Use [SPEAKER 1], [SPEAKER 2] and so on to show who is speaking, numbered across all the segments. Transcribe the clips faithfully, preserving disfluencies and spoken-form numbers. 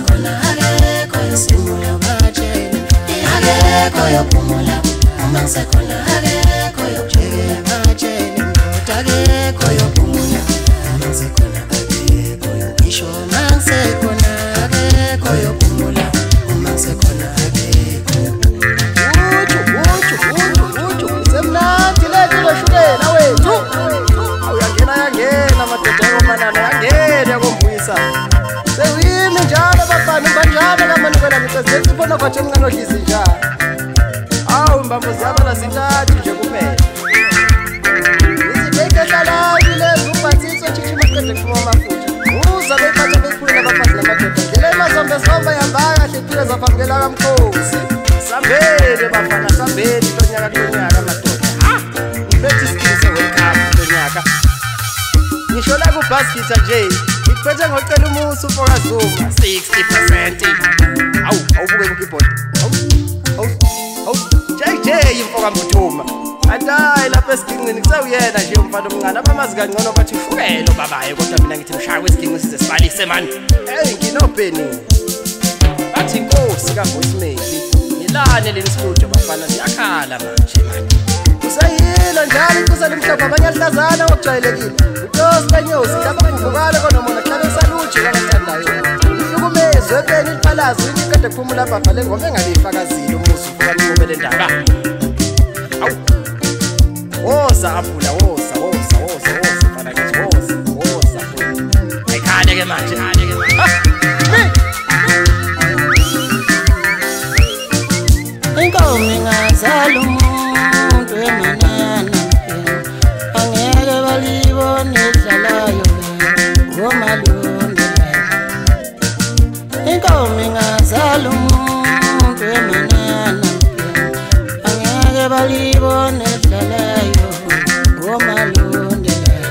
[SPEAKER 1] ngisekhona akekho yosimula batshele akekho yophumula uma ngisekhona akekho yokujeke batshele ndoda akekho yophumula uma ngisekhona akekho ngisho uma ngisekhona akekho yophumula uma ngisekhona akekho
[SPEAKER 2] uju uju uju uju semnandi lethu loshukela wethu awuyangena yangena madoda yomanana yangena yakombuyisa sewimi njalo bafana banjalo kamanukela ngicela sibona kwathi mnqanohlisi njalo awu mbambo zaba lasintathu nje kuphela izibeke hlalayo lezi ubatsitso chichima qede kuphuma amafutha uza bephatha bephula abafazi namadoda ngele mazombe somba yambaya kahle phile zafambela kamkhosi sambele bafana sambele lonyaka lonyaka madoda ah ngibethe isikise welcome lonyaka ngisho la ku basket nje ngiphethe ngocela umusu for Zuma sixty percent awu awubuke ku keyboard awu awu awu J J imfoka mbuthuma atayi lapha esigingini kusawuyena nje umfana omncane abamazi kangcono bathi ushukelo babaye kodwa mina ngithi mshaya wesigingini size sibalise man hey nginobheni bathi inkosi ka voicemail ngilane leni studio bafana siyakhala manje man usayila njalo ikusa lemhlaba abanye ahlazana okujayelekile utosi kanyosi lapha kuvukala konomona hlale saluje kangathandayo ihlukumezwe beni iphalazi ikade kuphumula baba le ngoma engalifakazile umusu vuka ngomele ndaba awu woza aphula woza woza woza woza fana ngithi woza woza ayikhale ke manje khale ke
[SPEAKER 1] inkomi ngazala umuntu emanana angeke balibone idlalayo ngomalungu inkomi ngazala umuntu emanana angeke balibone idlalayo ngomalungu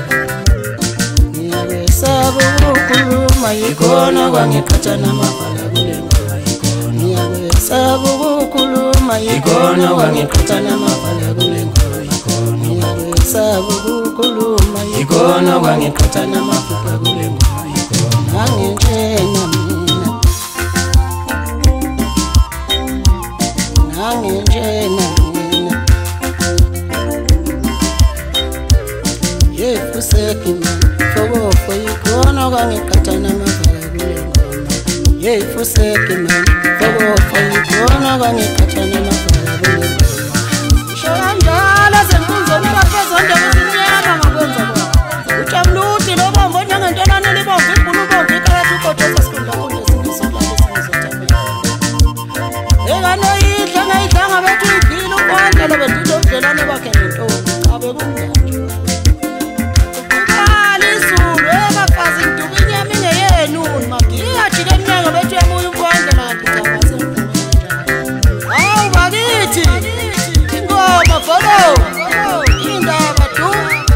[SPEAKER 1] ngiyabesaba ukukhuluma yikhona kwangiqhathana amabhala kulengoma ngiyabesaba ukukhuluma yikhona kwangiqhathana amabhala kulengoma ngiyabesaba ukukhuluma yikhona kwangiqhathana amabhala kulengoma nganginjena mina nganginjena mina yefuseki mina fokofo yikhona kwangiqhathana amabhala kulengoma yefuseki mina fokofo yikhona kwangiqhathana amabhala kulengoma ngisho kanjalo senkunzoni bafezonke kusinyama ngakwenza kwa ujamluti lobombo njengentonane libomvu ibhulu bomvu ikalathi ukotoza sikunda kunje singisolala singizotamela ekanoyidla ngayidlanga bethu iphile ukwandela bedile ubudlelwane bakhe nentombi cabe kumnanje ukali isulu ebafazi nduku inyama ingeyenu magiyajike emnyanga bethu yamuya ukwandela kanti caba sengumanja awu bakithi ingoma volo indaba tu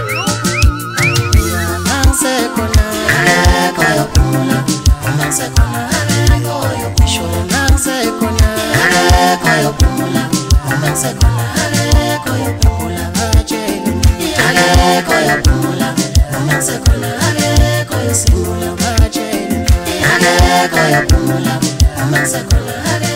[SPEAKER 1] ngisekhona akekho yophumula uma ngisekhona akekho yokushona ngisekhona akekho yophumula uma ngisekhona akekho yophumula batshele akekho yophumula uma ngisekhona akekho yosimula batshele akekho yophumula uma ngisekhona